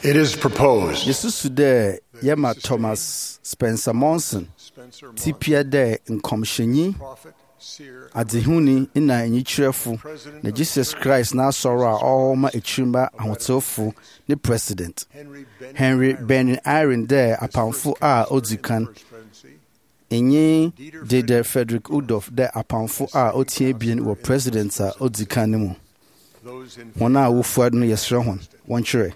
It is proposed. Yesusu dɛ yɛma Thomas Spencer Monson tipia dɛ nkɔmhyɛnyi adehuni na enyikyerɛfo na Jesus Christ na asɔre a ɔma ekyirima ahotewfo ne president Henry Ben Irene dɛ apamfo a odzikan enyi Dede Frederick Udolf dɛ apamfo a otie bien wɔ president a odzikan ne mu wɔn a wofua no yɛsrɛ hɔn wɔnkyerɛ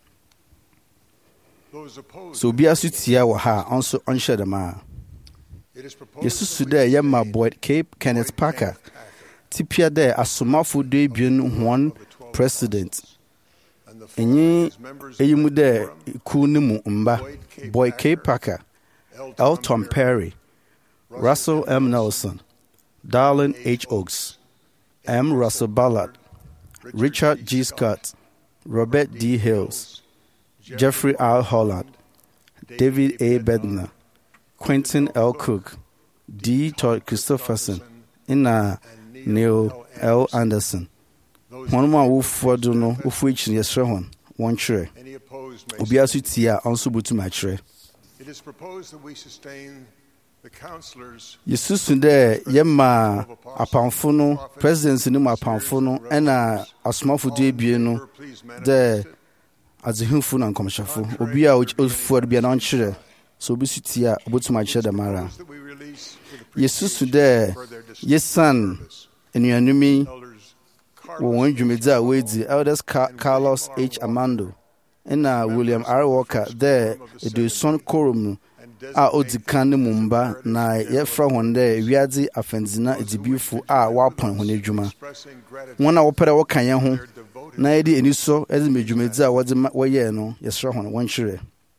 so obi aso tia wɔ ha ɔnso ɔnhyɛ dɛm a Yesusu dɛ yɛma Boyd K. Kenneth Parker tipia dɛ asomafo debien wɔn president enyi eyimu dɛ ku ne mu mba Boyd K. Parker, Elton Perry, Russell M. Nelson, Darlene H. Oaks, M. Russell Ballard, Richard G. Scott, Robert D. Hills, Jeffrey R. Holland, David A. Bednar, Quentin L. Cook, D. Todd Christopherson, ina Neil L. Anderson. One more wofo no wofo echi yesre hon one chere. Obi aso tia onso butu ma chere. It is proposed that we sustain the counselors. Yesusu de yema apamfo no presidency ni ma apamfo no na asomafo de ebie no de azehunfo na nkomhyafo. Obi a ofo de bia na chere. So obi su tia obutu ma chere da mara. Yesusu de yesan enuanumi wɔn dwumedi a wɔadi Elders Carlos H. Amando na William R. Walker dɛ eduson korom a odi kan ne mumba na yɛfra wɔn dɛ wiadze afɛndzina edibifo a wɔapɔn wɔn adwuma wɔn a wɔpɛrɛ wɔka yɛn ho na yɛde eniso ɛde medwumedi a wɔyɛ no yɛsra wɔn wɔnkyerɛ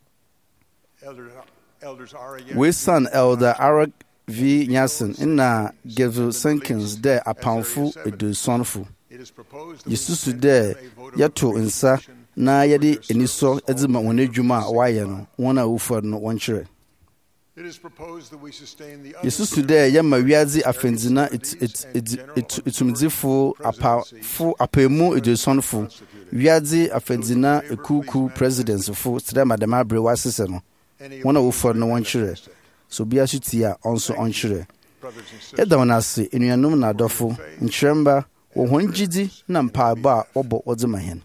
Wilson Elder R. V. Nyasen na Gavil Sankins dɛ apamfo edusonfo Yesusu dɛ yɛto nsa na yɛde eniso ɛde ma wɔn adwuma a wɔayɛ no wɔn a wofua no wɔnkyerɛ Yesusu dɛ yɛma wiadze afɛndzina etumdzifo apemu edusonfo wiadze afɛndzina ekuku presidentsfo sɛ madam abre wasese no wɔn a wofua no wɔnkyerɛ so bia so tia onso onkyerɛ yɛda wɔn ase enuanom na adɔfo nkyerɛmba wɔ hɔn gyidi na mpaebɔ a wɔbɔ wɔdze ma hɛn